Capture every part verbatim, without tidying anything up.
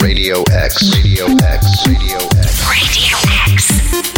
Radio X. Radio X. Radio X. Radio X.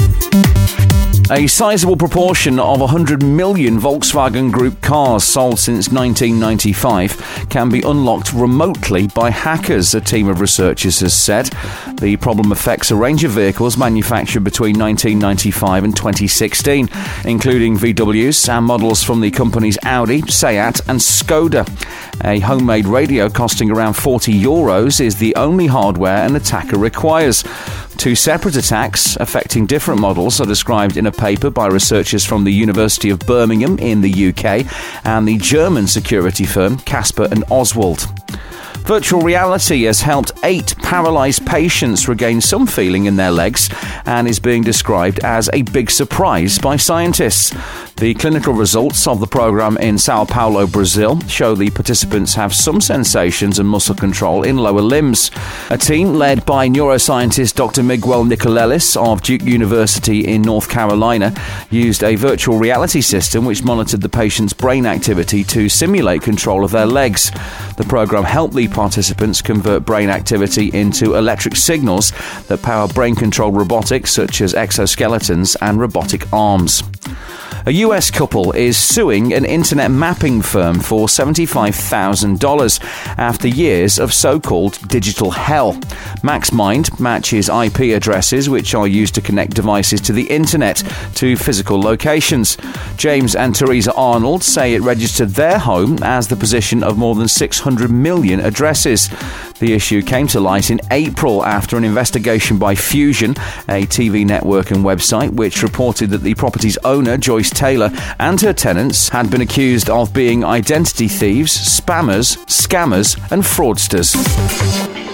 A sizable proportion of one hundred million Volkswagen Group cars sold since nineteen ninety-five can be unlocked remotely by hackers, a team of researchers has said. The problem affects a range of vehicles manufactured between nineteen ninety-five and twenty sixteen, including V Ws and models from the companies Audi, Seat and Skoda. A homemade radio costing around forty euros is the only hardware an attacker requires. Two separate attacks affecting different models are described in a paper by researchers from the University of Birmingham in the U K and the German security firm Casper and Oswald. Virtual reality has helped eight paralysed patients regain some feeling in their legs and is being described as a big surprise by scientists. The clinical results of the program in Sao Paulo, Brazil, show the participants have some sensations and muscle control in lower limbs. A team led by neuroscientist Doctor Miguel Nicolelis of Duke University in North Carolina used a virtual reality system which monitored the patient's brain activity to simulate control of their legs. The program helped the participants convert brain activity into electric signals that power brain-controlled robotics such as exoskeletons and robotic arms. A U S couple is suing an internet mapping firm for seventy-five thousand dollars after years of so-called digital hell. MaxMind matches I P addresses which are used to connect devices to the internet to physical locations. James and Teresa Arnold say it registered their home as the position of more than six hundred million addresses. The issue came to light in April after an investigation by Fusion, a T V network and website, which reported that the property's owner, Joyce Taylor, and her tenants had been accused of being identity thieves, spammers, scammers, and fraudsters.